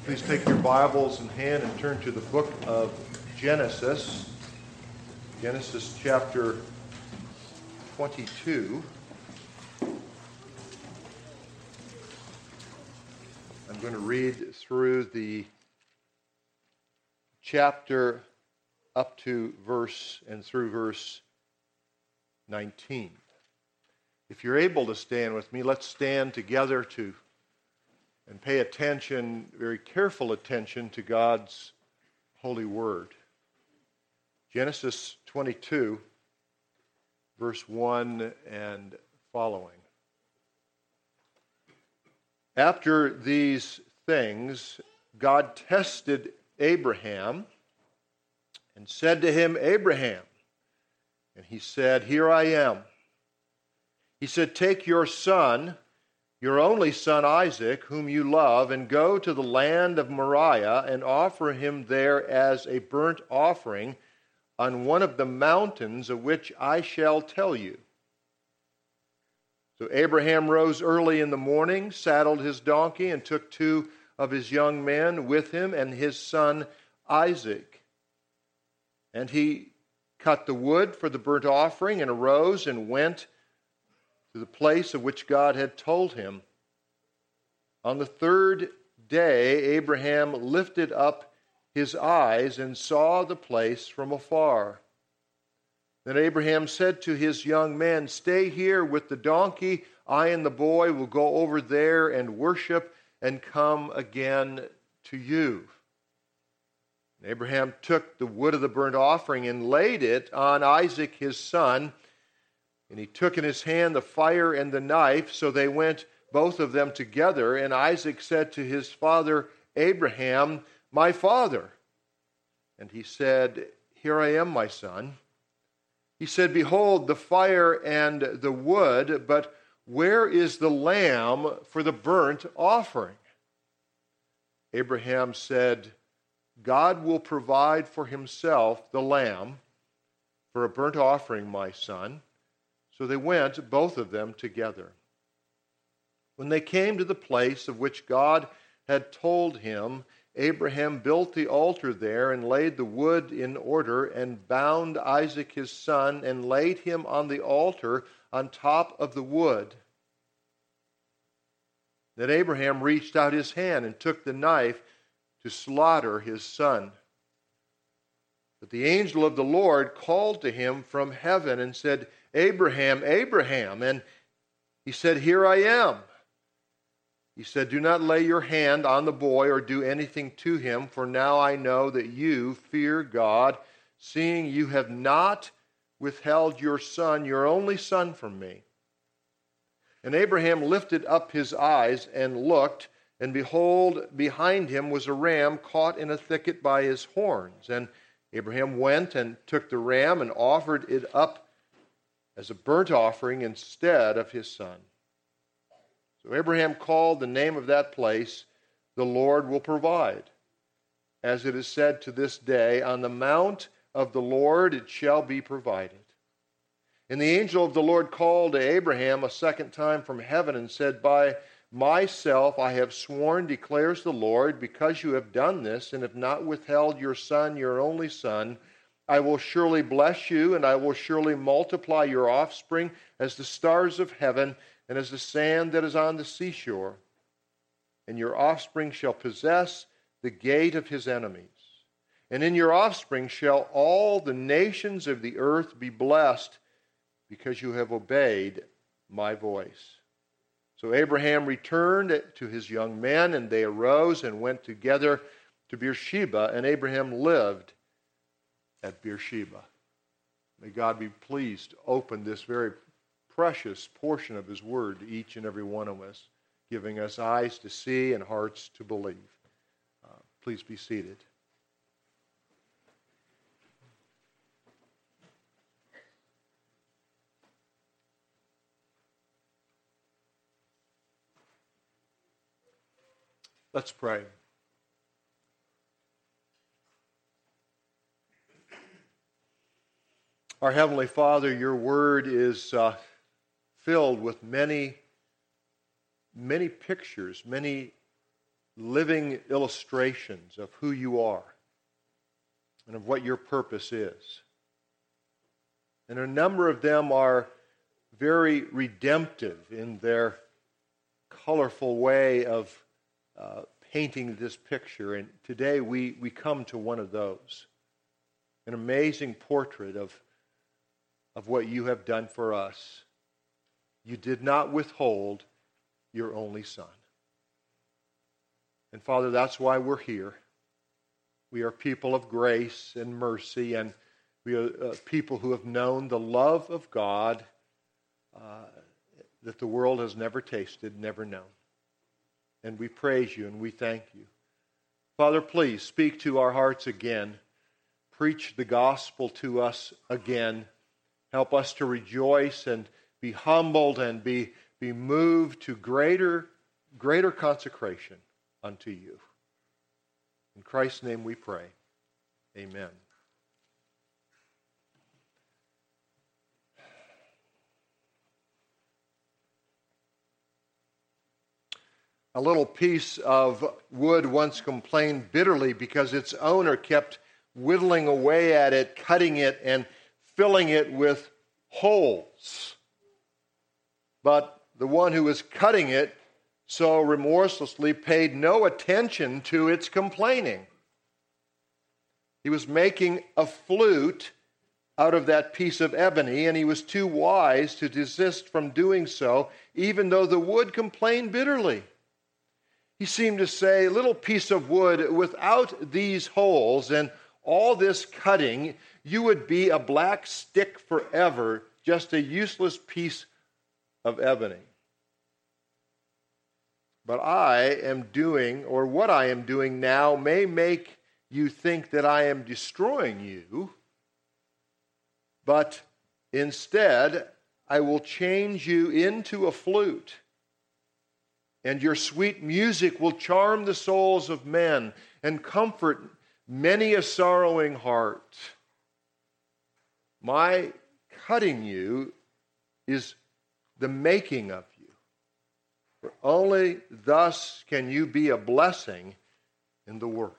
Please take your Bibles in hand and turn to the book of Genesis. Genesis chapter 22. I'm going to read through the chapter up to through verse 19. If you're able to stand with me, let's stand together and pay attention, very careful attention, to God's holy word. Genesis 22, verse 1 and following. After these things, God tested Abraham and said to him, Abraham. And he said, Here I am. He said, Take your son, your only son Isaac, whom you love, and go to the land of Moriah and offer him there as a burnt offering on one of the mountains of which I shall tell you. So Abraham rose early in the morning, saddled his donkey, and took two of his young men with him and his son Isaac. And he cut the wood for the burnt offering and arose and went to the place of which God had told him. On the third day, Abraham lifted up his eyes and saw the place from afar. Then Abraham said to his young men, Stay here with the donkey. I and the boy will go over there and worship and come again to you. And Abraham took the wood of the burnt offering and laid it on Isaac his son. And he took in his hand the fire and the knife, so they went both of them together. And Isaac said to his father Abraham, My father. And he said, Here I am, my son. He said, Behold, the fire and the wood, but where is the lamb for the burnt offering? Abraham said, God will provide for himself the lamb for a burnt offering, my son. So they went, both of them, together. When they came to the place of which God had told him, Abraham built the altar there and laid the wood in order and bound Isaac his son and laid him on the altar on top of the wood. Then Abraham reached out his hand and took the knife to slaughter his son. But the angel of the Lord called to him from heaven and said, Abraham, Abraham. And he said, Here I am. He said, Do not lay your hand on the boy or do anything to him, for now I know that you fear God, seeing you have not withheld your son, your only son, from me. And Abraham lifted up his eyes and looked, and behold, behind him was a ram caught in a thicket by his horns. And Abraham went and took the ram and offered it up as a burnt offering instead of his son. So Abraham called the name of that place, The Lord Will Provide. As it is said to this day, On the mount of the Lord it shall be provided. And the angel of the Lord called to Abraham a second time from heaven and said, By myself I have sworn, declares the Lord, because you have done this and have not withheld your son, your only son, I will surely bless you, and I will surely multiply your offspring as the stars of heaven and as the sand that is on the seashore. And your offspring shall possess the gate of his enemies. And in your offspring shall all the nations of the earth be blessed, because you have obeyed my voice. So Abraham returned to his young men, and they arose and went together to Beersheba, and Abraham lived at Beersheba. May God be pleased to open this very precious portion of his word to each and every one of us, giving us eyes to see and hearts to believe. Please be seated. Let's pray. Our Heavenly Father, your word is filled with many pictures, many living illustrations of who you are and of what your purpose is. And a number of them are very redemptive in their colorful way of painting this picture. And today we come to one of those. An amazing portrait of what you have done for us. You did not withhold your only Son. And Father, that's why we're here. We are people of grace and mercy, and we are people who have known the love of God that the world has never tasted, never known. And we praise you and we thank you. Father, please speak to our hearts again. Preach the gospel to us again. Help us to rejoice and be humbled and be moved to greater consecration unto you. In Christ's name we pray. Amen. A little piece of wood once complained bitterly because its owner kept whittling away at it, cutting it, and filling it with holes. But the one who was cutting it so remorselessly paid no attention to its complaining. He was making a flute out of that piece of ebony, and he was too wise to desist from doing so, even though the wood complained bitterly. He seemed to say, little piece of wood, without these holes and all this cutting, you would be a black stick forever, just a useless piece of ebony. But I am doing, or what I am doing now may make you think that I am destroying you, but instead I will change you into a flute, and your sweet music will charm the souls of men and comfort many a sorrowing heart. My cutting you is the making of you. For only thus can you be a blessing in the world.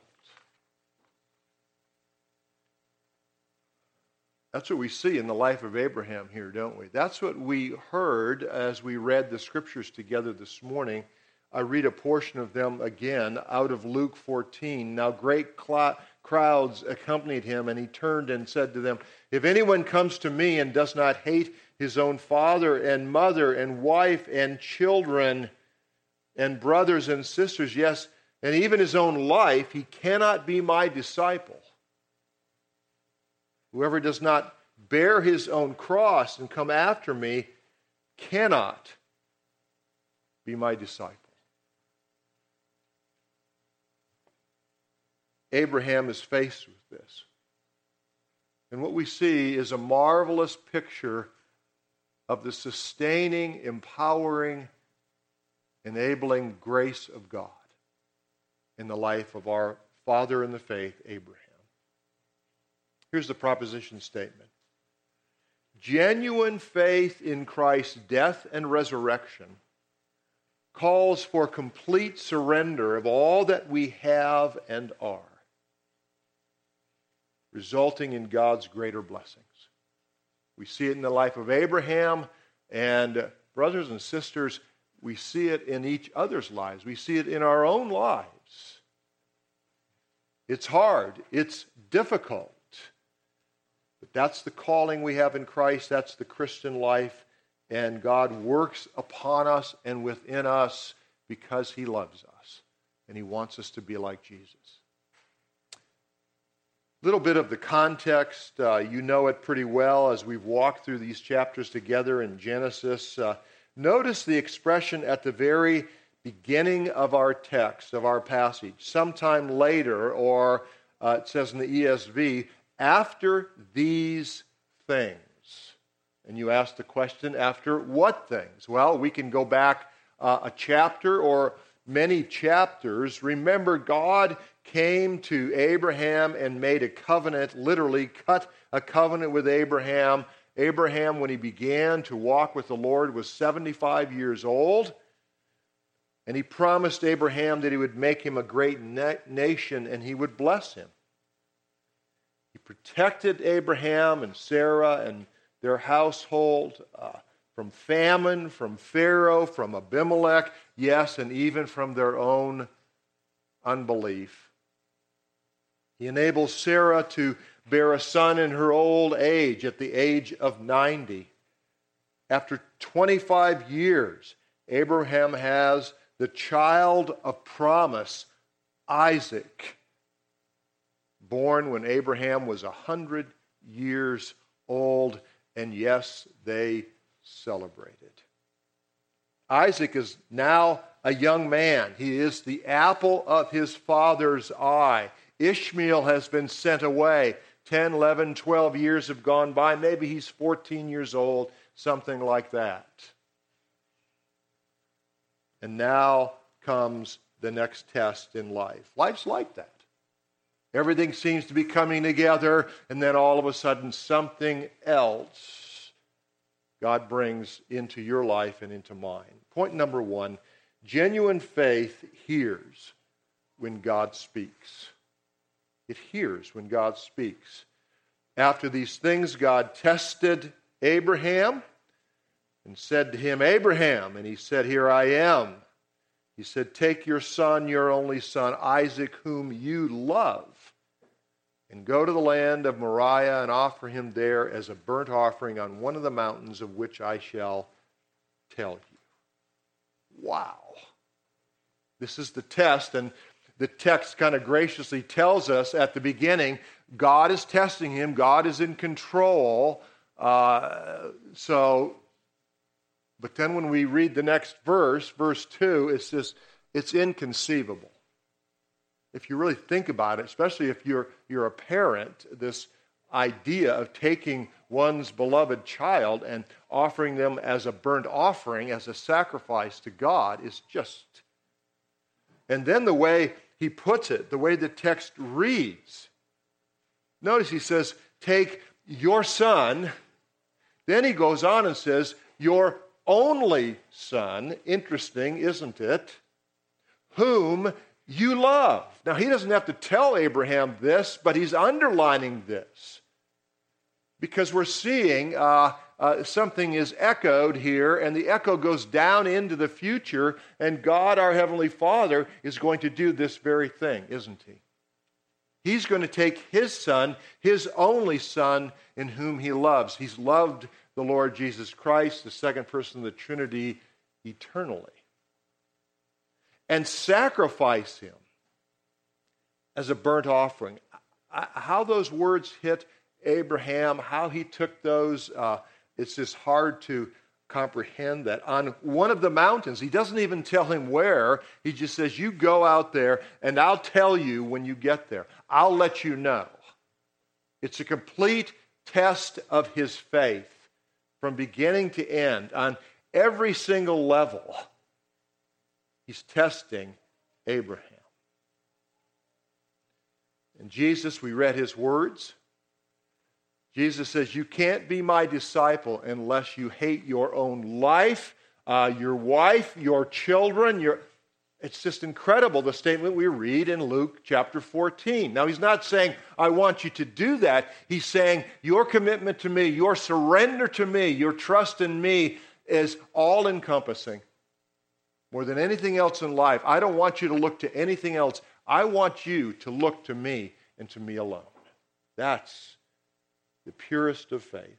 That's what we see in the life of Abraham here, don't we? That's what we heard as we read the scriptures together this morning. I read a portion of them again out of Luke 14. Now great crowds accompanied him, and he turned and said to them, if anyone comes to me and does not hate his own father and mother and wife and children and brothers and sisters, yes, and even his own life, he cannot be my disciple. Whoever does not bear his own cross and come after me cannot be my disciple. Abraham is faced with this. And what we see is a marvelous picture of the sustaining, empowering, enabling grace of God in the life of our father in the faith, Abraham. Here's the proposition statement. Genuine faith in Christ's death and resurrection calls for complete surrender of all that we have and are, resulting in God's greater blessings. We see it in the life of Abraham, and brothers and sisters, we see it in each other's lives. We see it in our own lives. It's hard. It's difficult. But that's the calling we have in Christ. That's the Christian life. And God works upon us and within us because he loves us. And he wants us to be like Jesus. A little bit of the context. You know it pretty well as we've walked through these chapters together in Genesis. Notice the expression at the very beginning of our text, of our passage. Sometime later, or it says in the ESV, after these things. And you ask the question, after what things? Well, we can go back a chapter or many chapters. Remember, God came to Abraham and made a covenant, literally cut a covenant with Abraham. Abraham, when he began to walk with the Lord, was 75 years old. And he promised Abraham that he would make him a great nation and he would bless him. He protected Abraham and Sarah and their household from famine, from Pharaoh, from Abimelech, yes, and even from their own unbelief. He enables Sarah to bear a son in her old age, at the age of 90. After 25 years, Abraham has the child of promise, Isaac, born when Abraham was 100 years old, and yes, they celebrated. Isaac is now a young man. He is the apple of his father's eye. Ishmael has been sent away. 10, 11, 12 years have gone by. Maybe he's 14 years old, something like that. And now comes the next test in life. Life's like that. Everything seems to be coming together, and then all of a sudden something else God brings into your life and into mine. Point number one, genuine faith hears when God speaks. It hears when God speaks. After these things, God tested Abraham and said to him, Abraham, and he said, here I am. He said, take your son, your only son, Isaac, whom you love, and go to the land of Moriah and offer him there as a burnt offering on one of the mountains of which I shall tell you. Wow. This is the test, and the text kind of graciously tells us at the beginning, God is testing him. God is in control. But then when we read the next verse, verse 2, it's inconceivable. If you really think about it, especially if you're a parent, this idea of taking one's beloved child and offering them as a burnt offering, as a sacrifice to God, is just... And then the way he puts it, the way the text reads, notice he says, take your son. Then he goes on and says, your only son, interesting, isn't it? Whom you love. Now, he doesn't have to tell Abraham this, but he's underlining this. Because we're seeing something is echoed here, and the echo goes down into the future, and God, our Heavenly Father, is going to do this very thing, isn't he? He's going to take his son, his only son, in whom he loves. He's loved the Lord Jesus Christ, the second person of the Trinity, eternally. And sacrifice him as a burnt offering. How those words hit Abraham, how he took those, it's just hard to comprehend that. On one of the mountains, he doesn't even tell him where. He just says, you go out there and I'll tell you when you get there. I'll let you know. It's a complete test of his faith from beginning to end on every single level. He's testing Abraham. And Jesus, we read his words. Jesus says, you can't be my disciple unless you hate your own life, your wife, your children. It's just incredible, the statement we read in Luke chapter 14. Now, he's not saying, I want you to do that. He's saying, your commitment to me, your surrender to me, your trust in me is all-encompassing. More than anything else in life, I don't want you to look to anything else. I want you to look to me and to me alone. That's the purest of faith.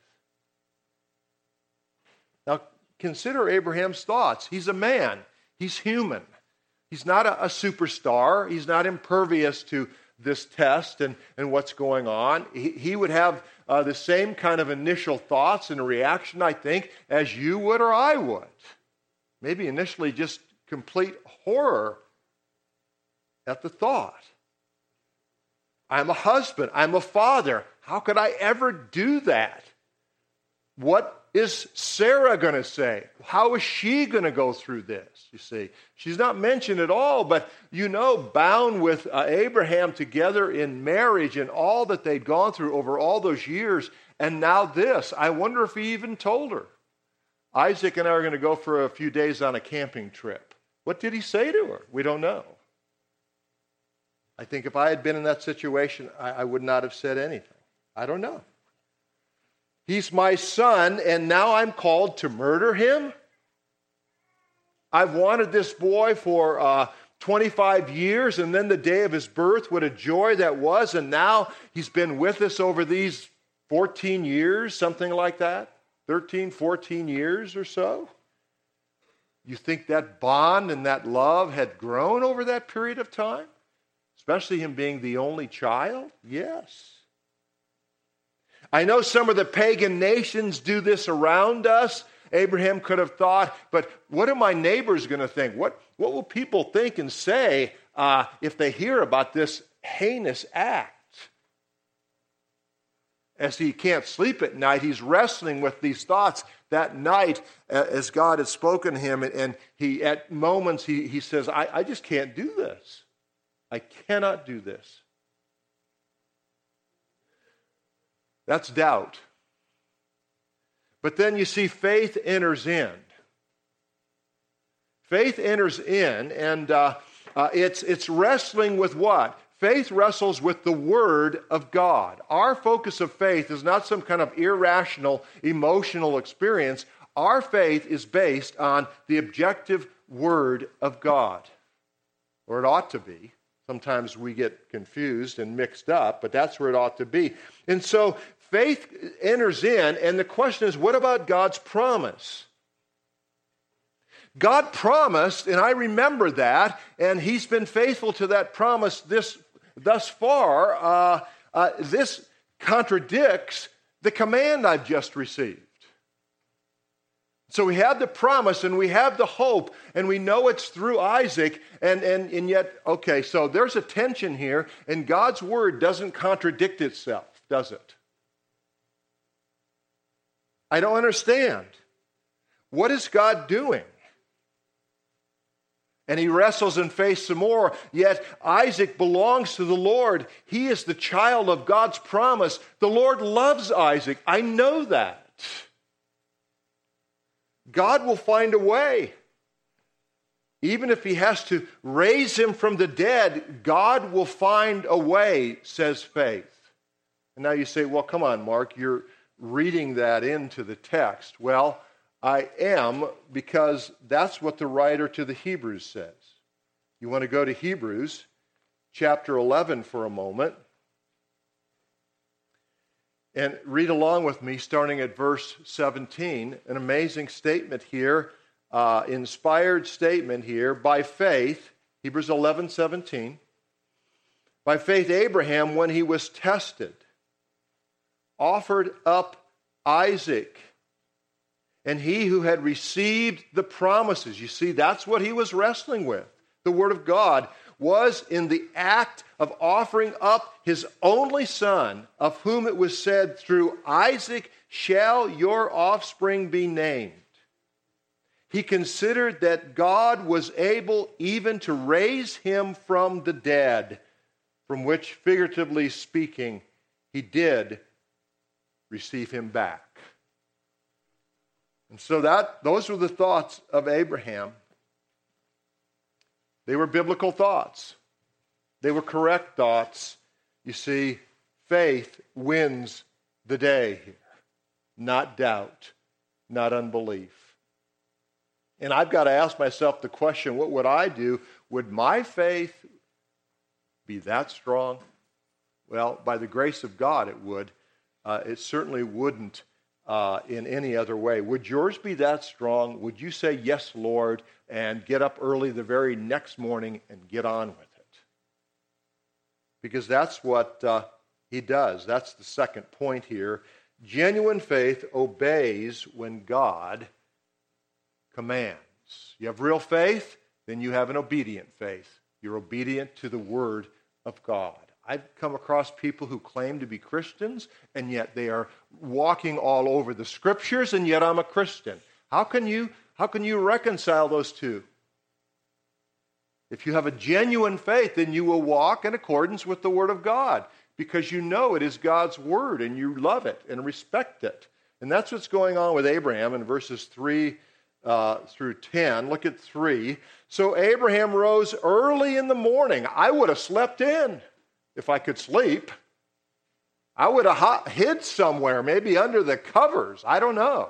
Now, consider Abraham's thoughts. He's a man. He's human. He's not a superstar. He's not impervious to this test and what's going on. He would have the same kind of initial thoughts and reaction, I think, as you would or I would. Maybe initially just complete horror at the thought. I'm a husband. I'm a father. How could I ever do that? What is Sarah going to say? How is she going to go through this? You see, she's not mentioned at all, but bound with Abraham together in marriage and all that they'd gone through over all those years, and now this. I wonder if he even told her. Isaac and I are going to go for a few days on a camping trip. What did he say to her? We don't know. I think if I had been in that situation, I would not have said anything. I don't know. He's my son, and now I'm called to murder him? I've wanted this boy for 25 years, and then the day of his birth, what a joy that was, and now he's been with us over these 14 years, something like that, 13, 14 years or so. You think that bond and that love had grown over that period of time? Especially him being the only child? Yes. I know some of the pagan nations do this around us. Abraham could have thought, but what are my neighbors going to think? What will people think and say if they hear about this heinous act? As he can't sleep at night, he's wrestling with these thoughts that night as God has spoken to him. And he, at moments, he says, I just can't do this. I cannot do this. That's doubt. But then you see faith enters in. Faith enters in, and it's wrestling with what? Faith wrestles with the Word of God. Our focus of faith is not some kind of irrational, emotional experience. Our faith is based on the objective Word of God. Or it ought to be. Sometimes we get confused and mixed up, but that's where it ought to be. And so faith enters in, and the question is, what about God's promise? God promised, and I remember that, and He's been faithful to that promise thus far. This contradicts the command I've just received. So we have the promise and we have the hope, and we know it's through Isaac, and yet, okay, so there's a tension here, and God's word doesn't contradict itself, does it? I don't understand. What is God doing? And he wrestles and faces some more, yet Isaac belongs to the Lord. He is the child of God's promise. The Lord loves Isaac. I know that. God will find a way. Even if he has to raise him from the dead, God will find a way, says faith. And now you say, well, come on, Mark, you're reading that into the text. Well, I am, because that's what the writer to the Hebrews says. You want to go to Hebrews chapter 11 for a moment and read along with me, starting at verse 17. An amazing statement here, inspired statement here. By faith, Hebrews 11:17. By faith, Abraham, when he was tested, offered up Isaac. And he who had received the promises, you see, that's what he was wrestling with. The Word of God was in the act of offering up his only son, of whom it was said, through Isaac shall your offspring be named. He considered that God was able even to raise him from the dead, from which, figuratively speaking, he did receive him back. And so those were the thoughts of Abraham. They were biblical thoughts. They were correct thoughts. You see, faith wins the day here. Not doubt, not unbelief. And I've got to ask myself the question, what would I do? Would my faith be that strong? Well, by the grace of God, it would. It certainly wouldn't in any other way. Would yours be that strong? Would you say, yes, Lord, and get up early the very next morning and get on with it? Because that's what he does. That's the second point here. Genuine faith obeys when God commands. You have real faith, then you have an obedient faith. You're obedient to the Word of God. I've come across people who claim to be Christians, and yet they are walking all over the Scriptures, and yet I'm a Christian. How can you reconcile those two? If you have a genuine faith, then you will walk in accordance with the Word of God, because you know it is God's Word, and you love it and respect it. And that's what's going on with Abraham in verses 3 through 10. Look at 3. So Abraham rose early in the morning. I would have slept in if I could sleep. I would have hid somewhere, maybe under the covers. I don't know.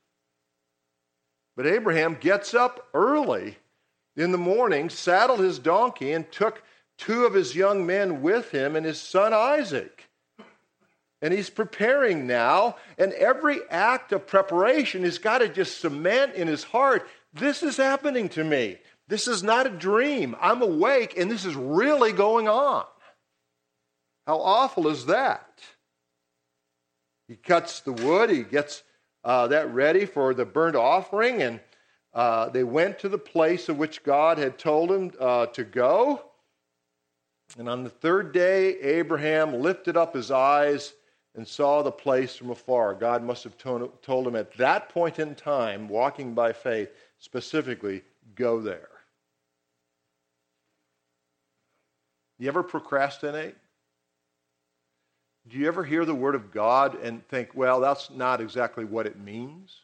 But Abraham gets up early in the morning, saddled his donkey, and took 2 of his young men with him and his son Isaac. And he's preparing now, and every act of preparation has got to just cement in his heart, this is happening to me. This is not a dream. I'm awake, and this is really going on. How awful is that? He cuts the wood, he gets that ready for the burnt offering, and they went to the place of which God had told him to go. And on the 3rd day, Abraham lifted up his eyes and saw the place from afar. God must have told him at that point in time, walking by faith, specifically, go there. You ever procrastinate? Do you ever hear the word of God and think, well, that's not exactly what it means?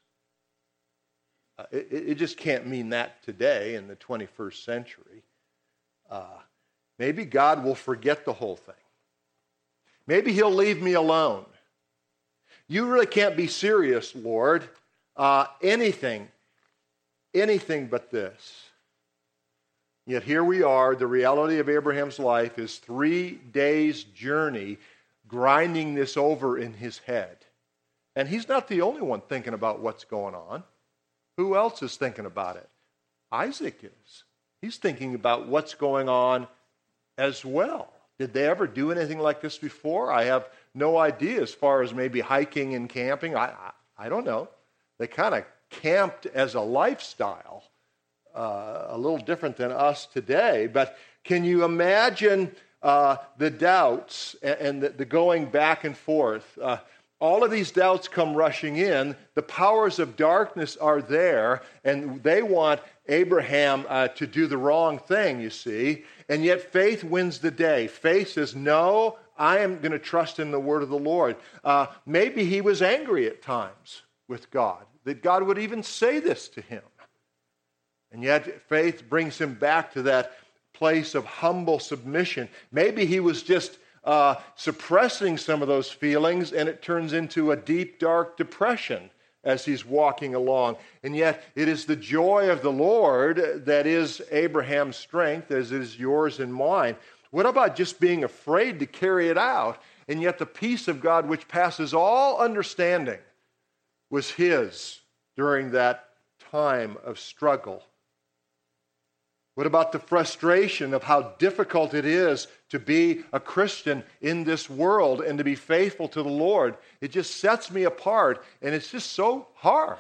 It just can't mean that today in the 21st century. Maybe God will forget the whole thing. Maybe he'll leave me alone. You really can't be serious, Lord. Anything but this. Yet here we are, the reality of Abraham's life is 3 days' journey grinding this over in his head. And he's not the only one thinking about what's going on. Who else is thinking about it? Isaac is. He's thinking about what's going on as well. Did they ever do anything like this before? I have no idea as far as maybe hiking and camping. I don't know. They kind of camped as a lifestyle, a little different than us today. But can you imagine the doubts and the going back and forth? All of these doubts come rushing in. The powers of darkness are there, and they want Abraham to do the wrong thing, you see. And yet faith wins the day. Faith says, no, I am going to trust in the word of the Lord. Maybe he was angry at times with God, that God would even say this to him. And yet faith brings him back to that place of humble submission. Maybe he was just suppressing some of those feelings, and it turns into a deep, dark depression as he's walking along. And yet it is the joy of the Lord that is Abraham's strength, as is yours and mine. What about just being afraid to carry it out? And yet the peace of God, which passes all understanding, was his during that time of struggle. What about the frustration of how difficult it is to be a Christian in this world and to be faithful to the Lord? It just sets me apart, and it's just so hard.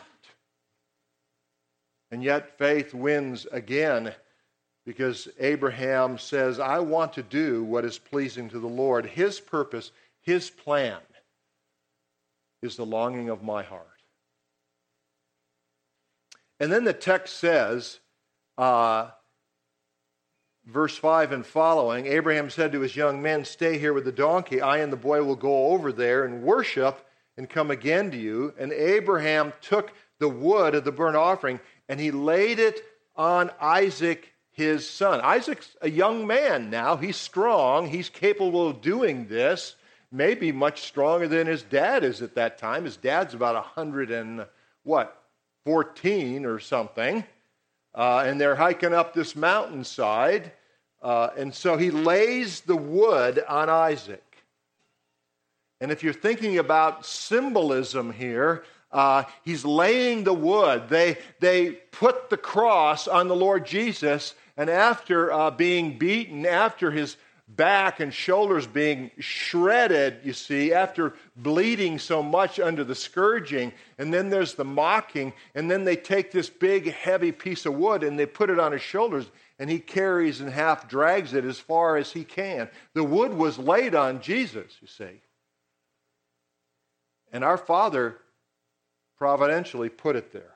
And yet faith wins again, because Abraham says, I want to do what is pleasing to the Lord. His purpose, his plan is the longing of my heart. And then the text says, verse 5 and following, Abraham said to his young men, stay here with the donkey. I and the boy will go over there and worship and come again to you. And Abraham took the wood of the burnt offering and he laid it on Isaac, his son. Isaac's a young man now. He's strong. He's capable of doing this. Maybe much stronger than his dad is at that time. His dad's about 114 or something. And they're hiking up this mountainside. And so he lays the wood on Isaac. And if you're thinking about symbolism here, he's laying the wood. They put the cross on the Lord Jesus, and after being beaten, after his back and shoulders being shredded, you see, after bleeding so much under the scourging, and then there's the mocking, and then they take this big, heavy piece of wood and they put it on his shoulders, and he carries and half drags it as far as he can. The wood was laid on Jesus, you see. And our Father providentially put it there.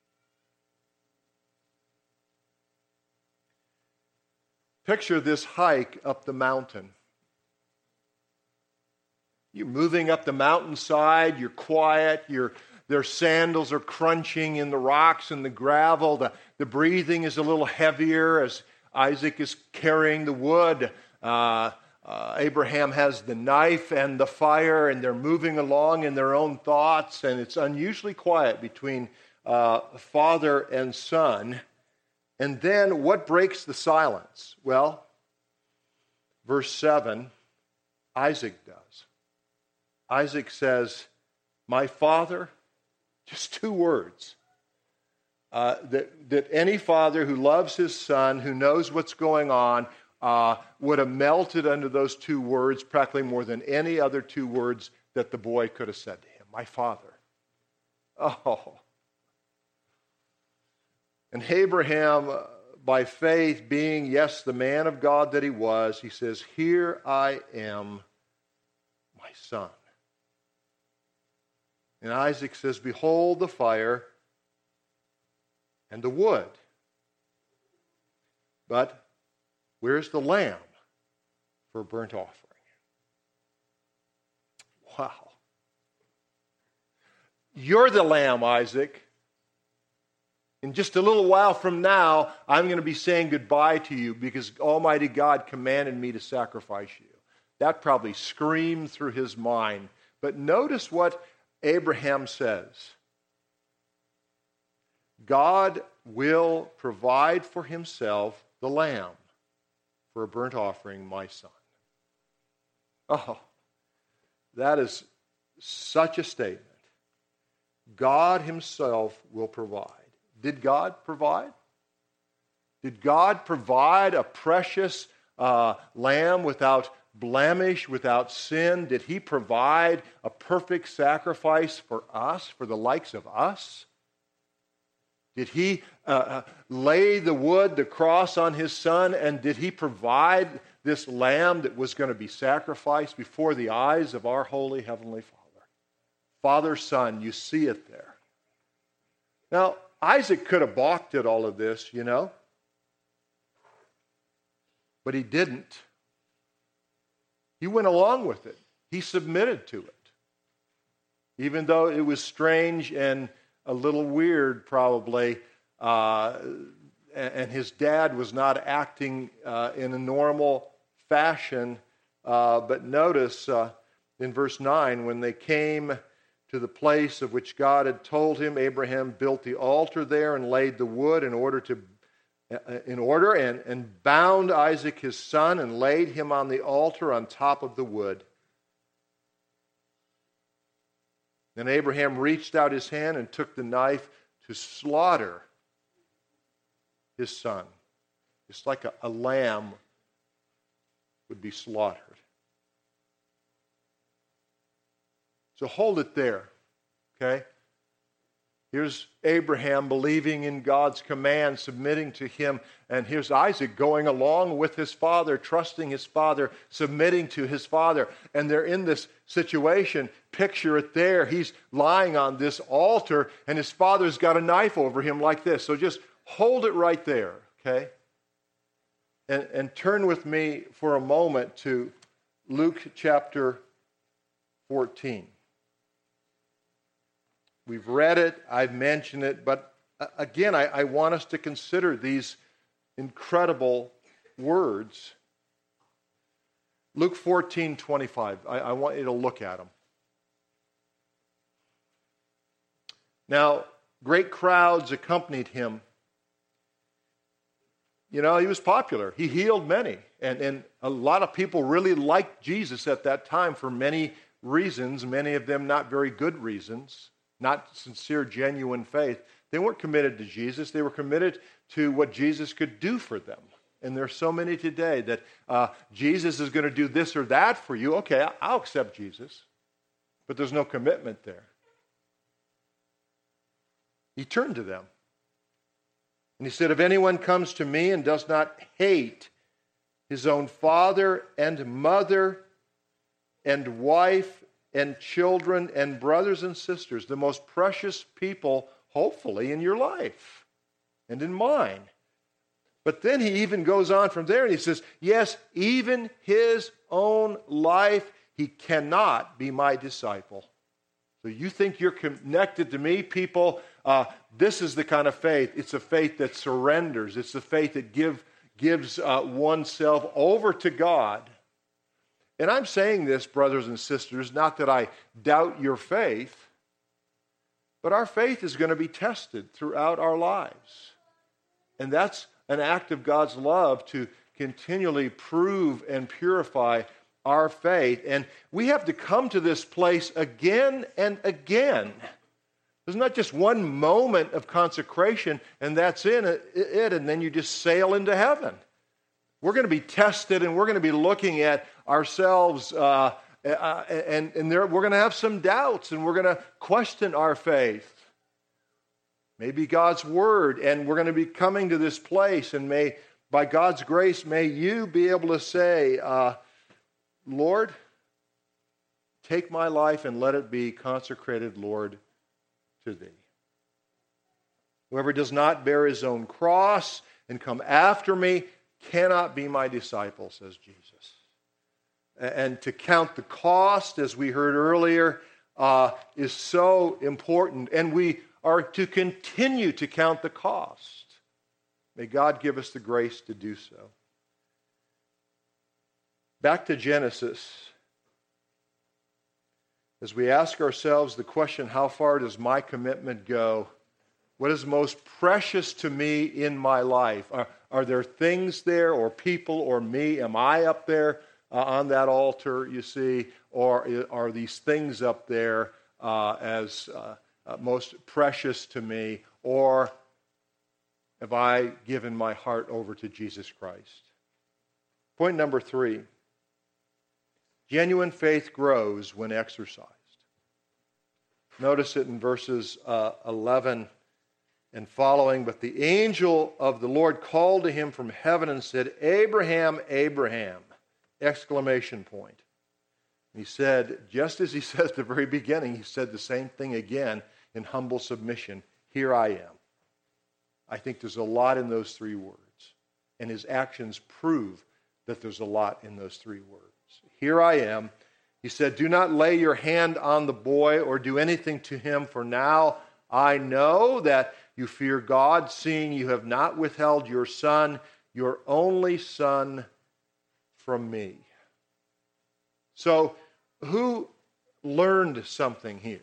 Picture this hike up the mountain. You're moving up the mountainside, you're quiet, you're their sandals are crunching in the rocks and the gravel. The breathing is a little heavier as Isaac is carrying the wood. Abraham has the knife and the fire, and they're moving along in their own thoughts, and it's unusually quiet between father and son. And then what breaks the silence? Well, verse 7, Isaac does. Isaac says, "My father," just 2 words. That any father who loves his son, who knows what's going on, would have melted under those 2 words practically more than any other 2 words that the boy could have said to him. My father. Oh. And Abraham, by faith, being, yes, the man of God that he was, he says, "Here I am, my son." And Isaac says, "Behold the fire and the wood. But where's the lamb for a burnt offering?" Wow. You're the lamb, Isaac. In just a little while from now, I'm going to be saying goodbye to you because Almighty God commanded me to sacrifice you. That probably screamed through his mind. But notice what Abraham says. God will provide for himself the lamb for a burnt offering, my son. Oh, that is such a statement. God himself will provide. Did God provide? Did God provide a precious lamb without blemish, without sin? Did he provide a perfect sacrifice for us, for the likes of us? Did he lay the wood, the cross on his son, and did he provide this lamb that was going to be sacrificed before the eyes of our holy heavenly Father? Father, Son, you see it there. Now, Isaac could have balked at all of this, you know. But he didn't. He went along with it. He submitted to it. Even though it was strange and a little weird, probably, and his dad was not acting in a normal fashion. But notice in verse 9, when they came to the place of which God had told him, Abraham built the altar there and laid the wood in order and bound Isaac his son and laid him on the altar on top of the wood. Then Abraham reached out his hand and took the knife to slaughter his son, just like a lamb would be slaughtered. So hold it there, okay? Here's Abraham believing in God's command, submitting to him. And here's Isaac going along with his father, trusting his father, submitting to his father. And they're in this situation. Picture it there. He's lying on this altar, and his father's got a knife over him like this. So just hold it right there, okay? And turn with me for a moment to Luke chapter 14. We've read it, I've mentioned it, but again, I want us to consider these incredible words. Luke 14:25. I want you to look at them. Now, great crowds accompanied him. You know, he was popular. He healed many. And a lot of people really liked Jesus at that time for many reasons, many of them not very good reasons. Not sincere, genuine faith. They weren't committed to Jesus. They were committed to what Jesus could do for them. And there's so many today that Jesus is going to do this or that for you. Okay, I'll accept Jesus. But there's no commitment there. He turned to them. And he said, if anyone comes to me and does not hate his own father and mother and wife and children and brothers and sisters, the most precious people, hopefully, in your life and in mine. But then he even goes on from there and he says, yes, even his own life, he cannot be my disciple. So you think you're connected to me, people? This is the kind of faith. It's a faith that surrenders. It's the faith that gives oneself over to God. And I'm saying this, brothers and sisters, not that I doubt your faith, but our faith is going to be tested throughout our lives. And that's an act of God's love to continually prove and purify our faith. And we have to come to this place again and again. There's not just one moment of consecration and that's it, and then you just sail into heaven. We're going to be tested and we're going to be looking at ourselves and we're going to have some doubts and we're going to question our faith. Maybe God's word, and we're going to be coming to this place, and by God's grace, may you be able to say, Lord, take my life and let it be consecrated, Lord, to thee. Whoever does not bear his own cross and come after me cannot be my disciple, says Jesus. And to count the cost, as we heard earlier, is so important. And we are to continue to count the cost. May God give us the grace to do so. Back to Genesis. As we ask ourselves the question, how far does my commitment go? What is most precious to me in my life? Are there things there, or people, or me? Am I up there on that altar, you see? Or are these things up there as most precious to me? Or have I given my heart over to Jesus Christ? Point number 3. Genuine faith grows when exercised. Notice it in verses 11 and following. But the angel of the Lord called to him from heaven and said, Abraham, Abraham! Exclamation point. And he said, just as he said at the very beginning, he said the same thing again in humble submission. Here I am. I think there's a lot in those 3 words. And his actions prove that there's a lot in those 3 words. Here I am. He said, do not lay your hand on the boy or do anything to him, for now I know that you fear God, seeing you have not withheld your son, your only son, from me. So, who learned something here?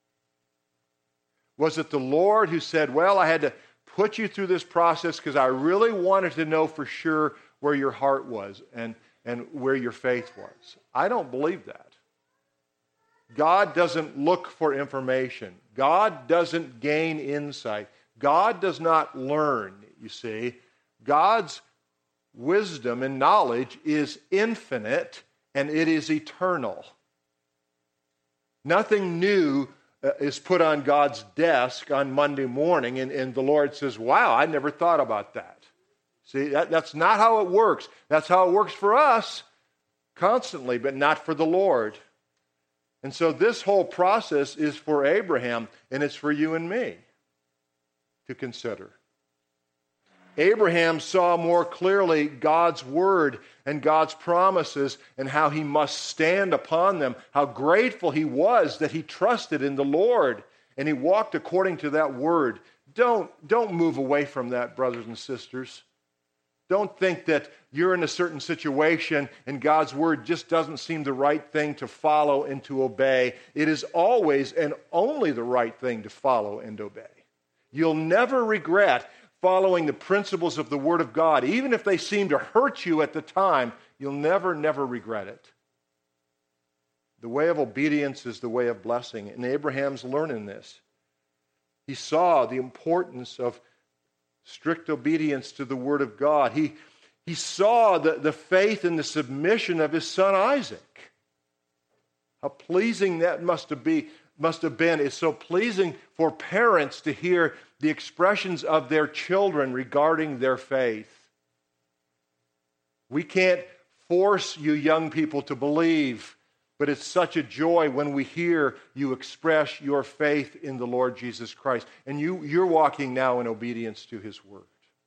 Was it the Lord who said, well, I had to put you through this process because I really wanted to know for sure where your heart was and where your faith was? I don't believe that. God doesn't look for information. God doesn't gain insight. God does not learn, you see. God's wisdom and knowledge is infinite and it is eternal. Nothing new is put on God's desk on Monday morning and the Lord says, wow, I never thought about that. See, that's not how it works. That's how it works for us constantly, but not for the Lord. And so this whole process is for Abraham, and it's for you and me to consider. Abraham saw more clearly God's word and God's promises and how he must stand upon them, how grateful he was that he trusted in the Lord and he walked according to that word. Don't move away from that, brothers and sisters. Don't think that you're in a certain situation and God's word just doesn't seem the right thing to follow and to obey. It is always and only the right thing to follow and obey. You'll never regret following the principles of the Word of God. Even if they seem to hurt you at the time, you'll never regret it. The way of obedience is the way of blessing, and Abraham's learning this. He saw the importance of strict obedience to the Word of God. He saw the faith and the submission of his son Isaac. How pleasing that must have been. It's so pleasing for parents to hear the expressions of their children regarding their faith. We can't force you young people to believe, but it's such a joy when we hear you express your faith in the Lord Jesus Christ. And you're walking now in obedience to his word.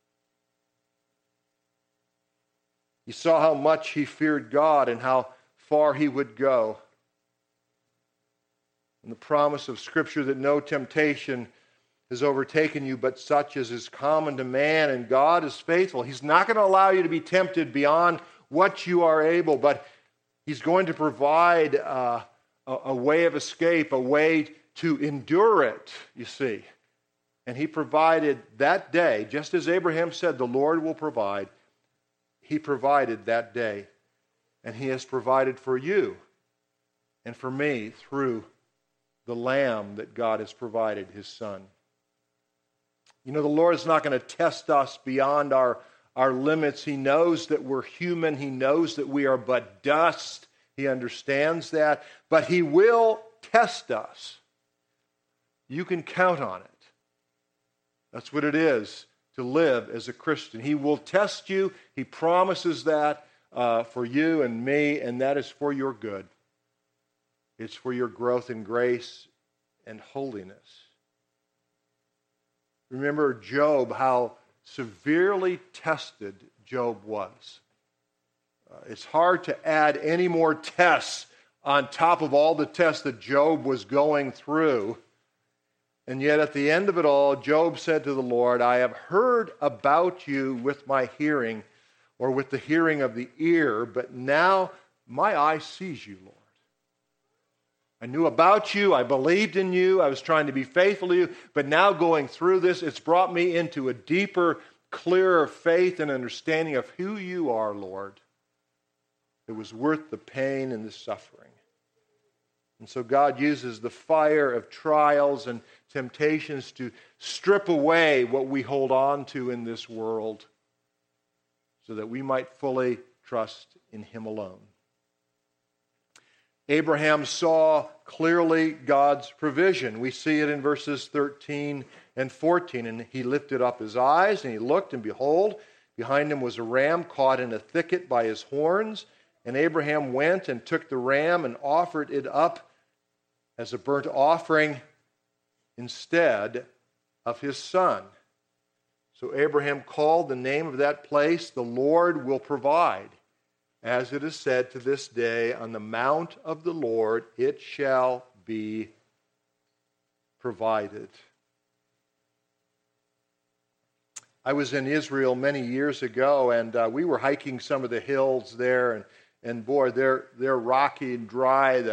You saw how much he feared God and how far he would go. and the promise of Scripture that no temptation has overtaken you but such as is common to man, and God is faithful. He's not going to allow you to be tempted beyond what you are able, but He's going to provide a way of escape, a way to endure it, you see. And He provided that day, just as Abraham said, the Lord will provide. He provided that day. And He has provided for you and for me through the Lamb that God has provided, His Son. You know, the Lord is not going to test us beyond our limits. He knows that we're human. He knows that we are but dust. He understands that. But He will test us. You can count on it. That's what it is to live as a Christian. He will test you. He promises that for you and me, and that is for your good. It's for your growth in grace and holiness. Remember Job, how severely tested Job was. It's hard to add any more tests on top of all the tests that Job was going through. And yet at the end of it all, Job said to the Lord, I have heard about you with my hearing, or with the hearing of the ear, but now my eye sees you, Lord. I knew about you, I believed in you, I was trying to be faithful to you, but now going through this, it's brought me into a deeper, clearer faith and understanding of who you are, Lord. It was worth the pain and the suffering. And so God uses the fire of trials and temptations to strip away what we hold on to in this world so that we might fully trust in Him alone. Abraham saw clearly God's provision. We see it in verses 13 and 14. And he lifted up his eyes, and he looked, and behold, behind him was a ram caught in a thicket by his horns. And Abraham went and took the ram and offered it up as a burnt offering instead of his son. So Abraham called the name of that place, the Lord will provide. As it is said to this day, on the mount of the Lord it shall be provided. I was in Israel many years ago, and we were hiking some of the hills there, and boy, they're rocky and dry.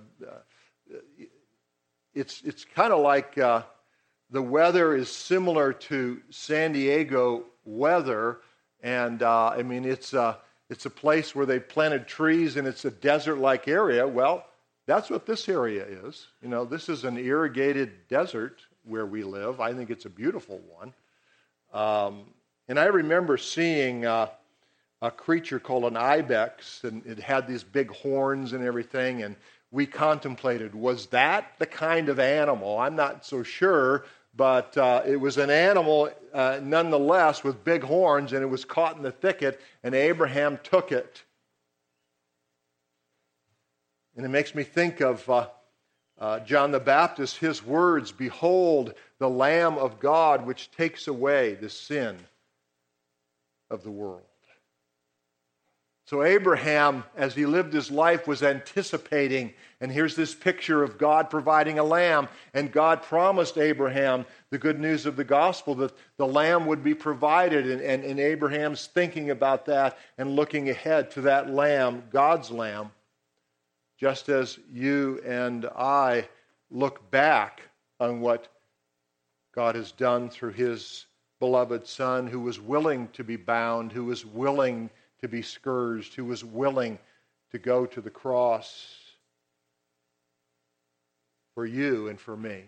It's kind of like the weather is similar to San Diego weather, and I mean it's a place where they planted trees and it's a desert-like area. Well, that's what this area is. You know, this is an irrigated desert where we live. I think it's a beautiful one. And I remember seeing a creature called an ibex, and it had these big horns and everything, and we contemplated, was that the kind of animal? I'm not so sure, but it was an animal nonetheless with big horns, and it was caught in the thicket, and Abraham took it. And it makes me think of John the Baptist, his words, behold, the Lamb of God which takes away the sin of the world. So Abraham, as he lived his life, was anticipating, and here's this picture of God providing a lamb, and God promised Abraham the good news of the gospel, that the lamb would be provided, and Abraham's thinking about that and looking ahead to that lamb, God's lamb, just as you and I look back on what God has done through His beloved Son, who was willing to be bound, who was willing to be scourged, who was willing to go to the cross for you and for me.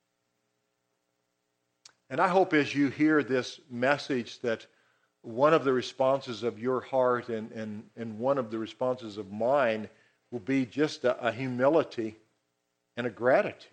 And I hope as you hear this message that one of the responses of your heart and one of the responses of mine will be just a humility and a gratitude.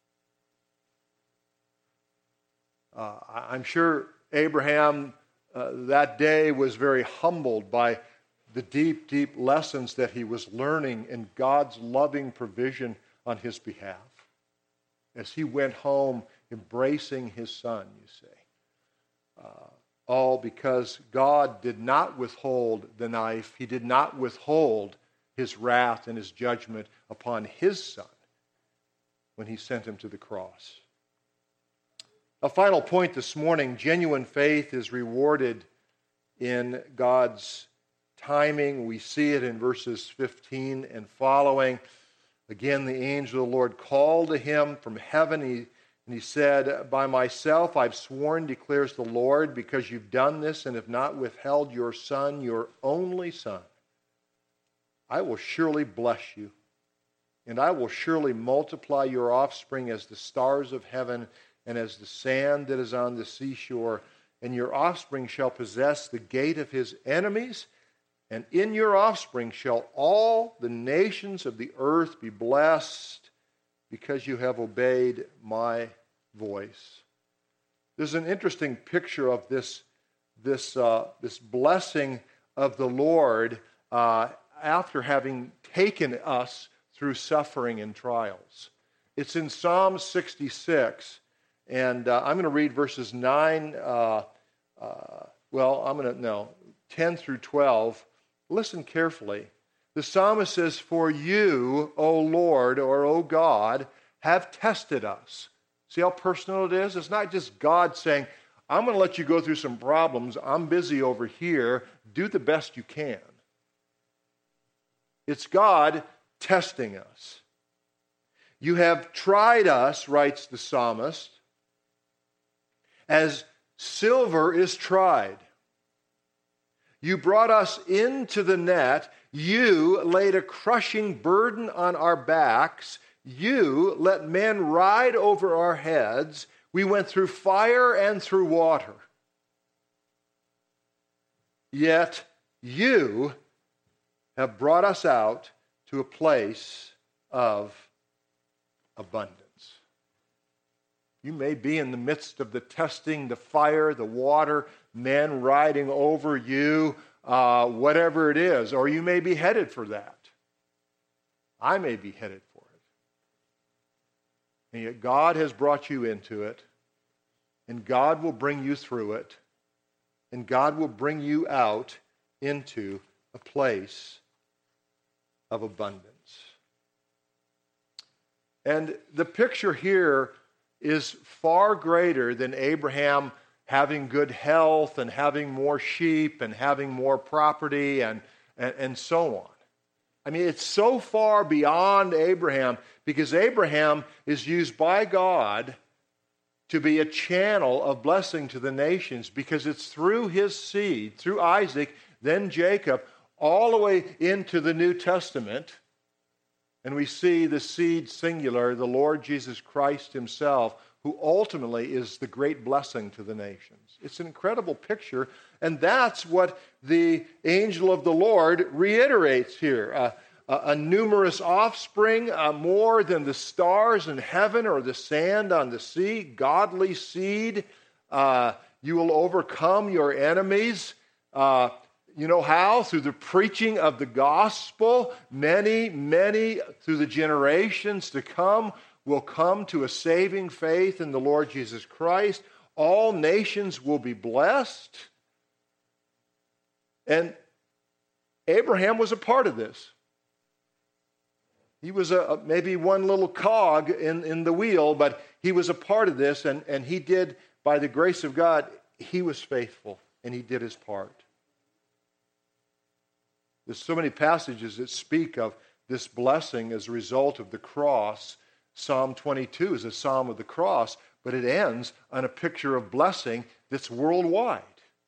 I'm sure Abraham that day was very humbled by the deep, deep lessons that he was learning in God's loving provision on his behalf as he went home embracing his son, you see. All because God did not withhold the knife. He did not withhold His wrath and His judgment upon His Son. when he sent him to the cross. A final point this morning: genuine faith is rewarded in God's timing. We see it in verses 15 and following. Again, the angel of the Lord called to him from heaven, and he said, "By myself I've sworn, declares the Lord, because you've done this and have not withheld your son, your only son. I will surely bless you, and I will surely multiply your offspring as the stars of heaven and as the sand that is on the seashore. And your offspring shall possess the gate of his enemies, and in your offspring shall all the nations of the earth be blessed, because you have obeyed my voice." There's an interesting picture of this blessing of the Lord after having taken us through suffering and trials. It's in Psalm 66, and I'm going to read verses 10 through 12. Listen carefully. The psalmist says, "For you, O Lord," or O God, "have tested us." See how personal it is? It's not just God saying, "I'm going to let you go through some problems. I'm busy over here. Do the best you can." It's God testing us. "You have tried us," writes the psalmist, "as silver is tried. You brought us into the net. You laid a crushing burden on our backs. You let men ride over our heads. We went through fire and through water. Yet you have brought us out to a place of abundance." You may be in the midst of the testing, the fire, the water, men riding over you, whatever it is, or you may be headed for that. I may be headed for it. And yet God has brought you into it, and God will bring you through it, and God will bring you out into a place of abundance. And the picture here is far greater than Abraham having good health and having more sheep and having more property and so on. I mean, it's so far beyond Abraham, because Abraham is used by God to be a channel of blessing to the nations, because it's through his seed, through Isaac, then Jacob, all the way into the New Testament. And we see the seed singular, the Lord Jesus Christ himself, who ultimately is the great blessing to the nations. It's an incredible picture, and that's what the angel of the Lord reiterates here. A numerous offspring, more than the stars in heaven or the sand on the sea, godly seed. You will overcome your enemies. You know how? Through the preaching of the gospel. Many, many through the generations to come will come to a saving faith in the Lord Jesus Christ. All nations will be blessed. And Abraham was a part of this. He was maybe one little cog in the wheel, but he was a part of this, and he did, by the grace of God, he was faithful, and he did his part. There's so many passages that speak of this blessing as a result of the cross. Psalm 22 is a psalm of the cross, but it ends on a picture of blessing that's worldwide.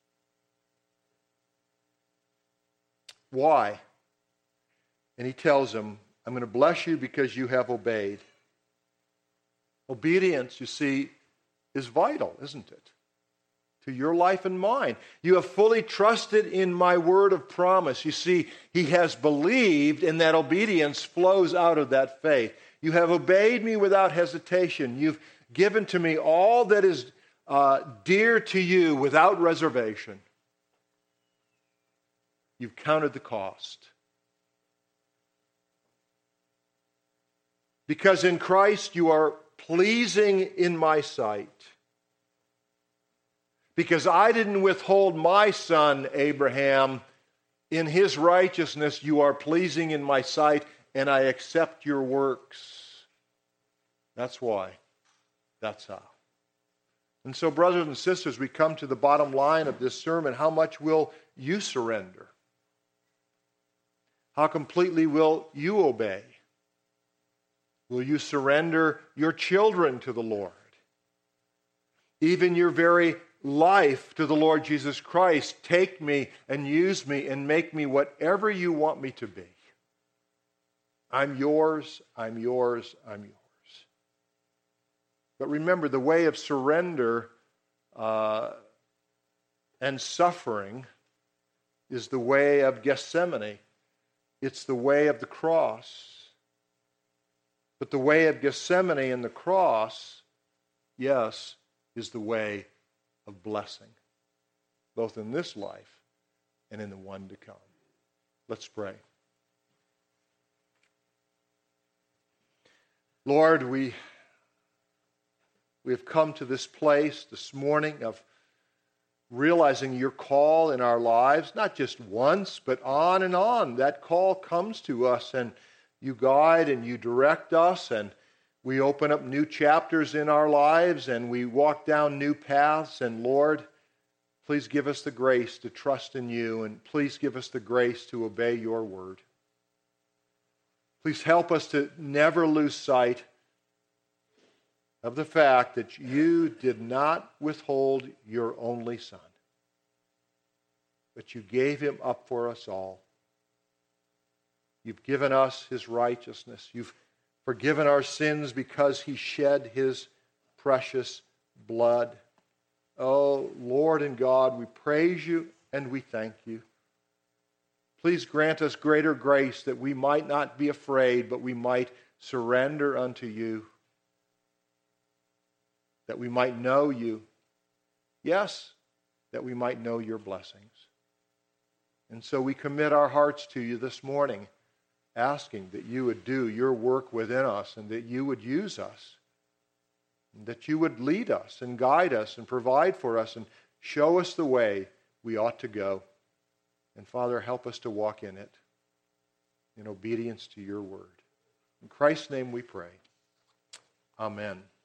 Why? And he tells them, "I'm going to bless you because you have obeyed." Obedience, you see, is vital, isn't it? To your life and mine. You have fully trusted in my word of promise. You see, he has believed, and that obedience flows out of that faith. You have obeyed me without hesitation. You've given to me all that is dear to you without reservation. You've counted the cost. Because in Christ you are pleasing in my sight. Because I didn't withhold my son, Abraham. In his righteousness you are pleasing in my sight, and I accept your works. That's why. That's how. And so, brothers and sisters, we come to the bottom line of this sermon. How much will you surrender? How completely will you obey? Will you surrender your children to the Lord? Even your very life to the Lord Jesus Christ. Take me and use me and make me whatever you want me to be. I'm yours, I'm yours, I'm yours. But remember, the way of surrender and suffering is the way of Gethsemane. It's the way of the cross. But the way of Gethsemane and the cross, yes, is the way of blessing, both in this life and in the one to come. Let's pray. Lord, we have come to this place this morning of realizing your call in our lives, not just once, but on and on. That call comes to us, and you guide and you direct us, and we open up new chapters in our lives, and we walk down new paths. And Lord, please give us the grace to trust in you, and please give us the grace to obey your word. Please help us to never lose sight of the fact that you did not withhold your only Son, but you gave him up for us all. You've given us his righteousness. You've forgiven our sins because he shed his precious blood. Oh, Lord and God, we praise you and we thank you. Please grant us greater grace that we might not be afraid, but we might surrender unto you, that we might know you. Yes, that we might know your blessings. And so we commit our hearts to you this morning, asking that you would do your work within us and that you would use us, and that you would lead us and guide us and provide for us and show us the way we ought to go. And Father, help us to walk in it in obedience to your word. In Christ's name we pray. Amen.